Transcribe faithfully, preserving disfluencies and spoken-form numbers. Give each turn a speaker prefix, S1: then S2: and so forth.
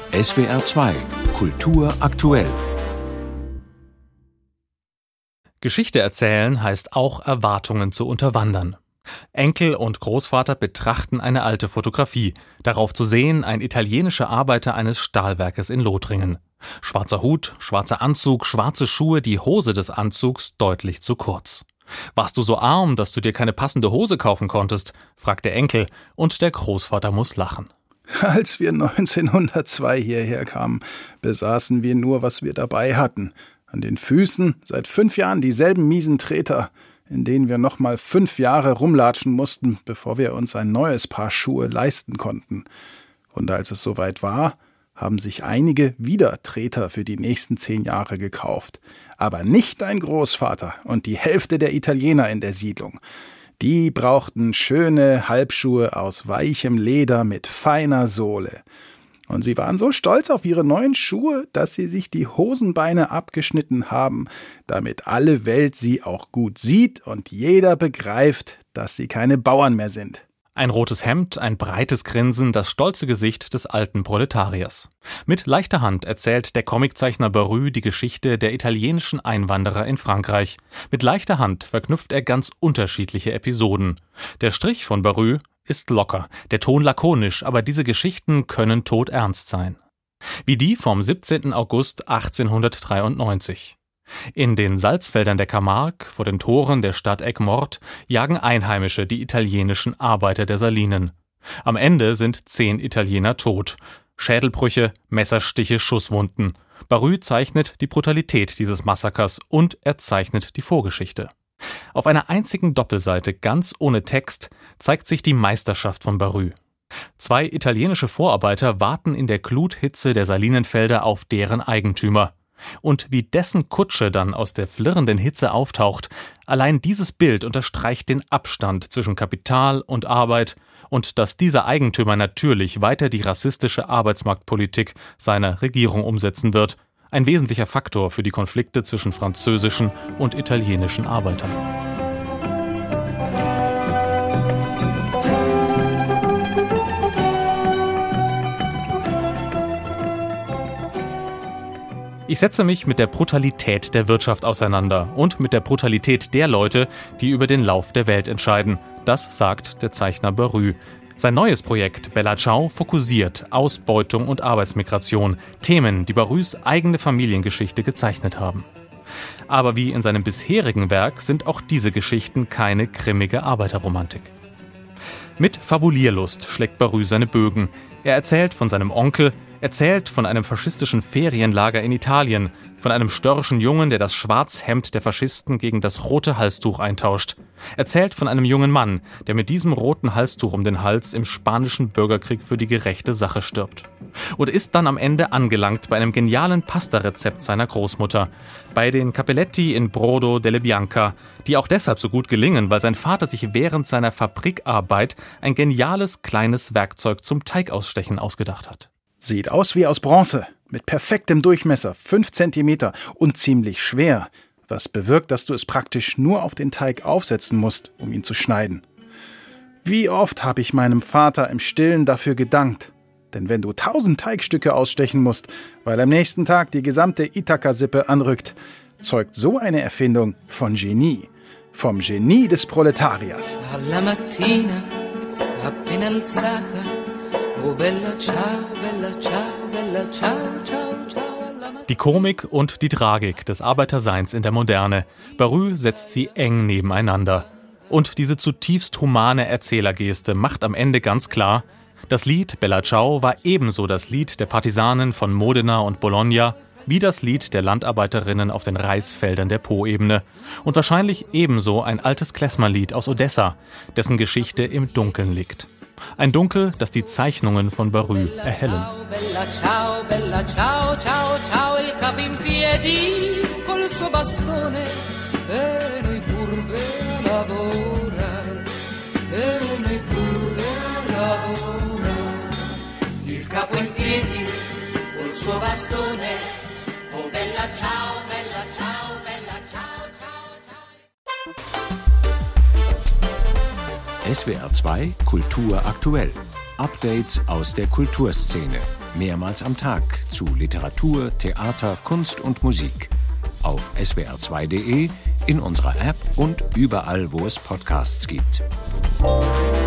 S1: S W R zwei Kultur aktuell.
S2: Geschichte erzählen heißt auch, Erwartungen zu unterwandern. Enkel und Großvater betrachten eine alte Fotografie. Darauf zu sehen ein italienischer Arbeiter eines Stahlwerkes in Lothringen. Schwarzer Hut, schwarzer Anzug, schwarze Schuhe, die Hose des Anzugs deutlich zu kurz. »Warst du so arm, dass du dir keine passende Hose kaufen konntest?« fragt der Enkel, und der Großvater muss lachen.
S3: Als wir neunzehnhundertzwei hierher kamen, besaßen wir nur, was wir dabei hatten. An den Füßen seit fünf Jahren dieselben miesen Treter, in denen wir noch mal fünf Jahre rumlatschen mussten, bevor wir uns ein neues Paar Schuhe leisten konnten. Und als es soweit war, haben sich einige wieder Treter für die nächsten zehn Jahre gekauft. Aber nicht dein Großvater und die Hälfte der Italiener in der Siedlung. Die brauchten schöne Halbschuhe aus weichem Leder mit feiner Sohle. Und sie waren so stolz auf ihre neuen Schuhe, dass sie sich die Hosenbeine abgeschnitten haben, damit alle Welt sie auch gut sieht und jeder begreift, dass sie keine Bauern mehr sind.
S2: Ein rotes Hemd, ein breites Grinsen, das stolze Gesicht des alten Proletariers. Mit leichter Hand erzählt der Comiczeichner Barrú die Geschichte der italienischen Einwanderer in Frankreich. Mit leichter Hand verknüpft er ganz unterschiedliche Episoden. Der Strich von Barrú ist locker, der Ton lakonisch, aber diese Geschichten können todernst sein. Wie die vom siebzehnten August achtzehnhundertdreiundneunzig. In den Salzfeldern der Camargue, vor den Toren der Stadt Aigues-Mortes, jagen Einheimische die italienischen Arbeiter der Salinen. Am Ende sind zehn Italiener tot. Schädelbrüche, Messerstiche, Schusswunden. Barrú zeichnet die Brutalität dieses Massakers und er zeichnet die Vorgeschichte. Auf einer einzigen Doppelseite, ganz ohne Text, zeigt sich die Meisterschaft von Barrú. Zwei italienische Vorarbeiter warten in der Gluthitze der Salinenfelder auf deren Eigentümer. Und wie dessen Kutsche dann aus der flirrenden Hitze auftaucht, allein dieses Bild unterstreicht den Abstand zwischen Kapital und Arbeit und dass dieser Eigentümer natürlich weiter die rassistische Arbeitsmarktpolitik seiner Regierung umsetzen wird. Ein wesentlicher Faktor für die Konflikte zwischen französischen und italienischen Arbeitern. Ich setze mich mit der Brutalität der Wirtschaft auseinander und mit der Brutalität der Leute, die über den Lauf der Welt entscheiden. Das sagt der Zeichner Barrú. Sein neues Projekt Bella Ciao fokussiert Ausbeutung und Arbeitsmigration, Themen, die Barrús eigene Familiengeschichte gezeichnet haben. Aber wie in seinem bisherigen Werk sind auch diese Geschichten keine grimmige Arbeiterromantik. Mit Fabulierlust schlägt Barrú seine Bögen. Er erzählt von seinem Onkel, erzählt von einem faschistischen Ferienlager in Italien, von einem störrischen Jungen, der das Schwarzhemd der Faschisten gegen das rote Halstuch eintauscht. Erzählt von einem jungen Mann, der mit diesem roten Halstuch um den Hals im spanischen Bürgerkrieg für die gerechte Sache stirbt. Und ist dann am Ende angelangt bei einem genialen Pasta-Rezept seiner Großmutter, bei den Cappelletti in Brodo delle Bianca, die auch deshalb so gut gelingen, weil sein Vater sich während seiner Fabrikarbeit ein geniales kleines Werkzeug zum Teigausstechen ausgedacht hat.
S3: Sieht aus wie aus Bronze, mit perfektem Durchmesser, fünf Zentimeter und ziemlich schwer, was bewirkt, dass du es praktisch nur auf den Teig aufsetzen musst, um ihn zu schneiden. Wie oft habe ich meinem Vater im Stillen dafür gedankt. Denn wenn du tausend Teigstücke ausstechen musst, weil am nächsten Tag die gesamte Ithaka-Sippe anrückt, zeugt so eine Erfindung von Genie, vom Genie des Proletariers.
S4: Alla mattina, appena alzata. Oh bella ciao, bella ciao, bella ciao, ciao, ciao.
S2: Die Komik und die Tragik des Arbeiterseins in der Moderne. Barrú setzt sie eng nebeneinander. Und diese zutiefst humane Erzählergeste macht am Ende ganz klar, das Lied Bella Ciao war ebenso das Lied der Partisanen von Modena und Bologna, wie das Lied der Landarbeiterinnen auf den Reisfeldern der Po-Ebene und wahrscheinlich ebenso ein altes Klezmerlied aus Odessa, dessen Geschichte im Dunkeln liegt. Ein Dunkel, das die Zeichnungen von Barrú erhellen.
S4: Bella ciao, bella ciao, ciao, ciao, il capo in piedi col suo bastone e noi curve a lavorare, e noi curve a lavorare. Il capo in piedi col suo bastone, oh bella ciao, bella ciao, bella ciao, ciao, ciao.
S1: S W R zwei Kultur aktuell. Updates aus der Kulturszene. mehrmals am Tag zu Literatur, Theater, Kunst und Musik. Auf S W R zwei Punkt de, in unserer App und überall, wo es Podcasts gibt.